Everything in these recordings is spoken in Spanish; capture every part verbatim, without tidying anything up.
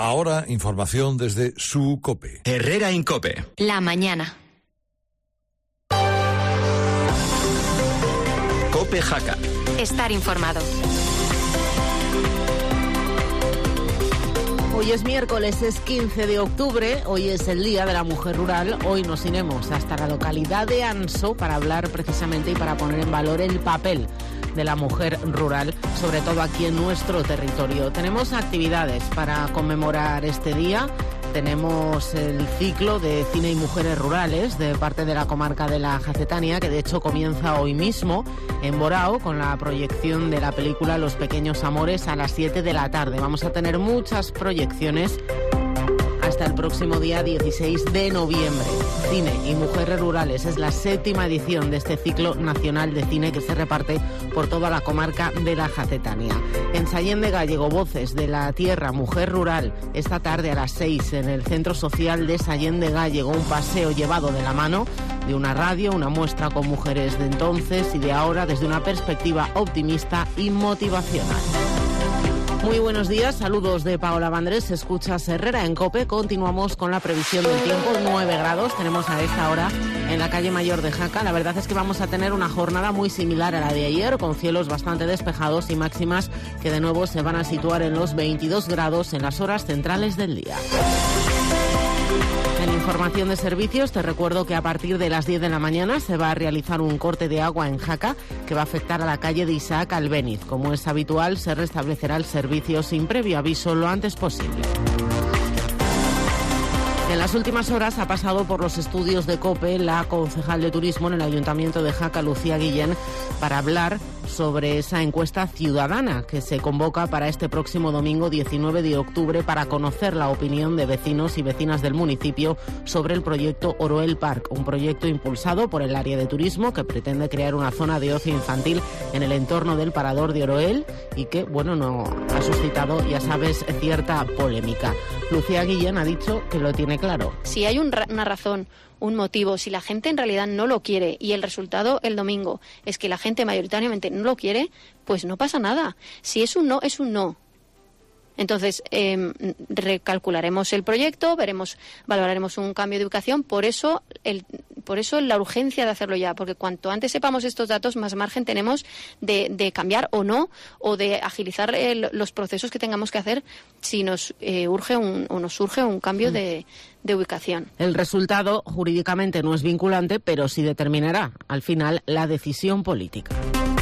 Ahora, información desde su COPE. Herrera Incope. La mañana. COPE Jaca. Estar informado. Hoy es miércoles, es quince de octubre, hoy es el Día de la Mujer Rural. Hoy nos iremos hasta la localidad de Anso para hablar precisamente y para poner en valor el papel de la mujer rural, sobre todo aquí en nuestro territorio. Tenemos actividades para conmemorar este día. Tenemos el ciclo de cine y mujeres rurales de parte de la comarca de la Jacetania, que de hecho comienza hoy mismo en Borao con la proyección de la película Los Pequeños Amores a las siete de la tarde. Vamos a tener muchas proyecciones hasta el próximo día dieciséis de noviembre. Cine y mujeres rurales es la séptima edición de este ciclo nacional de cine que se reparte por toda la comarca de la Jacetania. En Sallén de Gállego, Voces de la Tierra, Mujer Rural, esta tarde a las seis en el Centro Social de Sallén de Gállego, un paseo llevado de la mano de una radio, una muestra con mujeres de entonces y de ahora desde una perspectiva optimista y motivacional. Muy buenos días, saludos de Paola Vandrés, escuchas Herrera en COPE. Continuamos con la previsión del tiempo, nueve grados tenemos a esta hora en la calle Mayor de Jaca. La verdad es que vamos a tener una jornada muy similar a la de ayer, con cielos bastante despejados y máximas que de nuevo se van a situar en los veintidós grados en las horas centrales del día. En información de servicios, te recuerdo que a partir de las diez de la mañana se va a realizar un corte de agua en Jaca que va a afectar a la calle de Isaac Albéniz. Como es habitual, se restablecerá el servicio sin previo aviso lo antes posible. En las últimas horas ha pasado por los estudios de COPE la concejal de turismo en el Ayuntamiento de Jaca, Lucía Guillén, para hablar sobre esa encuesta ciudadana que se convoca para este próximo domingo diecinueve de octubre para conocer la opinión de vecinos y vecinas del municipio sobre el proyecto Oroel Park, un proyecto impulsado por el área de turismo que pretende crear una zona de ocio infantil en el entorno del parador de Oroel y que, bueno, no ha suscitado, ya sabes, cierta polémica. Lucía Guillén ha dicho que lo tiene claro. Si hay un ra- una razón, un motivo, si la gente en realidad no lo quiere y el resultado el domingo es que la gente mayoritariamente no lo quiere, pues no pasa nada. Si es un no, es un no. Entonces, eh, recalcularemos el proyecto, veremos, valoraremos un cambio de ubicación. Por eso, el, por eso la urgencia de hacerlo ya, porque cuanto antes sepamos estos datos, más margen tenemos de, de cambiar o no, o de agilizar el, los procesos que tengamos que hacer si nos eh, urge un, o nos surge un cambio de, de ubicación. El resultado jurídicamente no es vinculante, pero sí determinará al final la decisión política.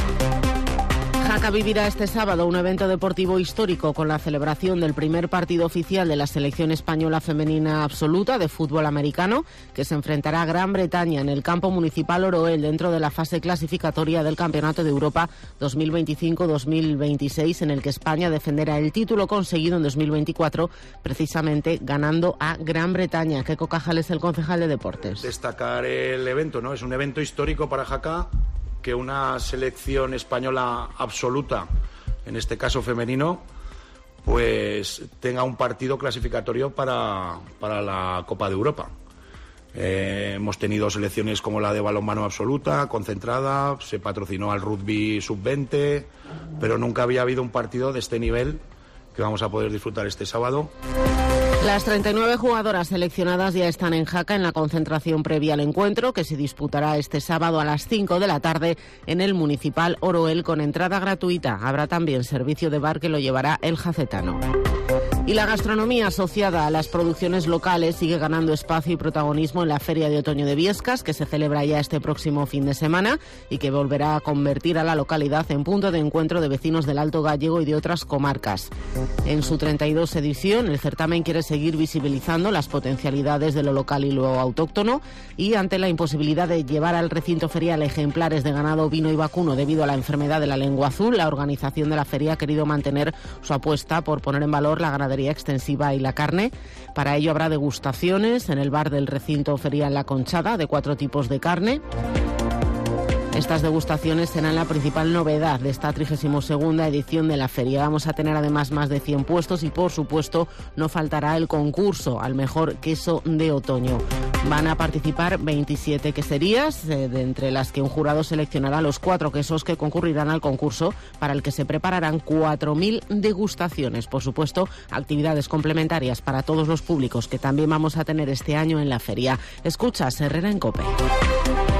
Jaca vivirá este sábado un evento deportivo histórico con la celebración del primer partido oficial de la selección española femenina absoluta de fútbol americano, que se enfrentará a Gran Bretaña en el campo municipal Oroel dentro de la fase clasificatoria del Campeonato de Europa dos mil veinticinco dos mil veintiséis, en el que España defenderá el título conseguido en dos mil veinticuatro, precisamente ganando a Gran Bretaña. Keko Cajal es el concejal de deportes. Destacar el evento, ¿no? Es un evento histórico para Jaca, que una selección española absoluta, en este caso femenino, pues tenga un partido clasificatorio para, para la Copa de Europa. Eh, hemos tenido selecciones como la de balonmano absoluta, concentrada, se patrocinó al rugby sub veinte, pero nunca había habido un partido de este nivel que vamos a poder disfrutar este sábado. Las treinta y nueve jugadoras seleccionadas ya están en Jaca en la concentración previa al encuentro, que se disputará este sábado a las cinco de la tarde en el municipal Oroel con entrada gratuita. Habrá también servicio de bar que lo llevará el jacetano. Y la gastronomía asociada a las producciones locales sigue ganando espacio y protagonismo en la Feria de Otoño de Biescas, que se celebra ya este próximo fin de semana y que volverá a convertir a la localidad en punto de encuentro de vecinos del Alto Gállego y de otras comarcas. En su treinta y dos edición, el certamen quiere seguir visibilizando las potencialidades de lo local y lo autóctono, y ante la imposibilidad de llevar al recinto ferial ejemplares de ganado ovino y vacuno debido a la enfermedad de la lengua azul, la organización de la feria ha querido mantener su apuesta por poner en valor la ganadería extensiva y la carne. Para ello habrá degustaciones en el bar del recinto ferial La Conchada de cuatro tipos de carne. Estas degustaciones serán la principal novedad de esta trigésima segunda edición de la feria. Vamos a tener además más de cien puestos y, por supuesto, no faltará el concurso al mejor queso de otoño. Van a participar veintisiete queserías, eh, de entre las que un jurado seleccionará los cuatro quesos que concurrirán al concurso, para el que se prepararán cuatro mil degustaciones. Por supuesto, actividades complementarias para todos los públicos que también vamos a tener este año en la feria. Escuchas Herrera en COPE.